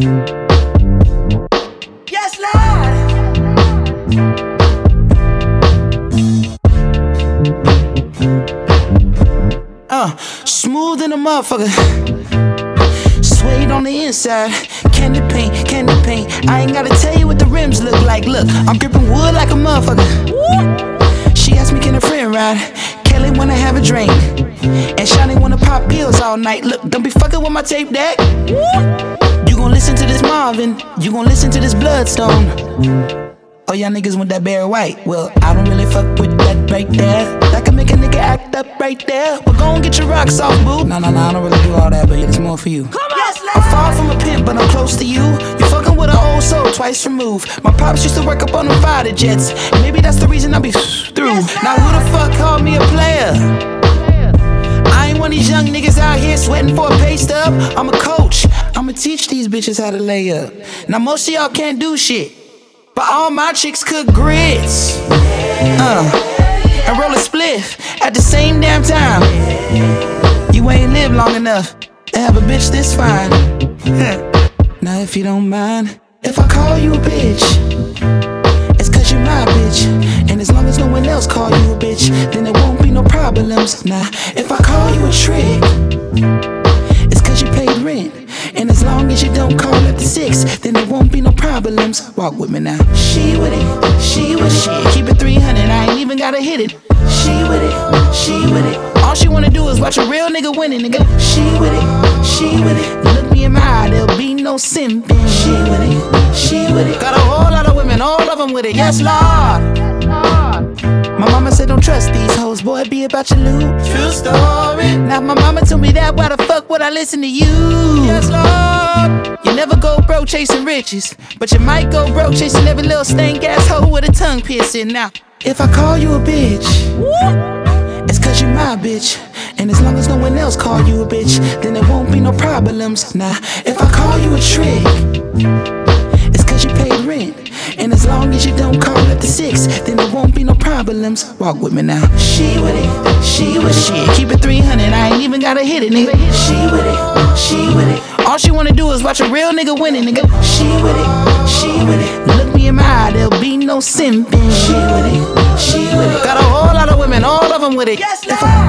Yes, Lord. Smooth in a motherfucker. Suede on the inside. Candy paint, candy paint. I ain't gotta tell you what the rims look like. Look, I'm gripping wood like a motherfucker. She asked me, can a friend ride? Kelly wanna have a drink, and Shawty wanna pop pills all night. Look, don't be fucking with my tape deck. You gon' listen to this Marvin, you gon' listen to this Bloodstone. Oh, y'all niggas want that Barry White. Well, I don't really fuck with that right there. That can make a nigga act up right there. But go and get your rocks off, boo. Nah, I don't really do all that, but it's more for you. I'm far from a pimp, but I'm close to you. You fucking with an old soul, twice removed. My pops used to work up on them fighter jets. Maybe that's the reason I be through. Now who the fuck called me a player? I ain't one of these young niggas out here sweating for a pay stub. I'm a coach. I'ma teach these bitches how to lay up. Now most of y'all can't do shit, but all my chicks cook grits. And roll a spliff at the same damn time. You ain't lived long enough to have a bitch this fine. Now if you don't mind, if I call you a bitch, it's cause you're my bitch. And as long as no one else call you a bitch, then there won't be no problems. Now if I call you a trick, it's cause you paid rent. And as long as you don't call at the 6, then there won't be no problems. Walk with me now. She with it, she with it. Keep it 300, I ain't even gotta hit it. She with it, she with it. All she wanna do is watch a real nigga winning, nigga. She with it, she with it. Look me in my eye, there'll be no simping. She with it, she with it. Got a whole lot of women, all of them with it. Yes, Lord. My mama said don't trust these hoes, boy, be about your loot. True story. Now my mama told me that, why the fuck would I listen to you? Yes, Lord. You never go broke chasing riches, but you might go broke chasing every little stank ass hoe with a tongue piercing. Now, if I call you a bitch, it's cause you're my bitch. And as long as no one else call you a bitch, then there won't be no problems. Now, if I call you a trick, it's cause you paid rent. And as long as you don't call at the 6, then there won't be no problems. Walk with me now. She with it, she with it. Keep it 300, I ain't even gotta hit it, nigga. She with it, she with it. All she wanna do is watch a real nigga winning, nigga. She with it, she with it. Look me in my eye, there'll be no simping. She with it, she with it. Got a whole lot of women, all of them with it. Yes,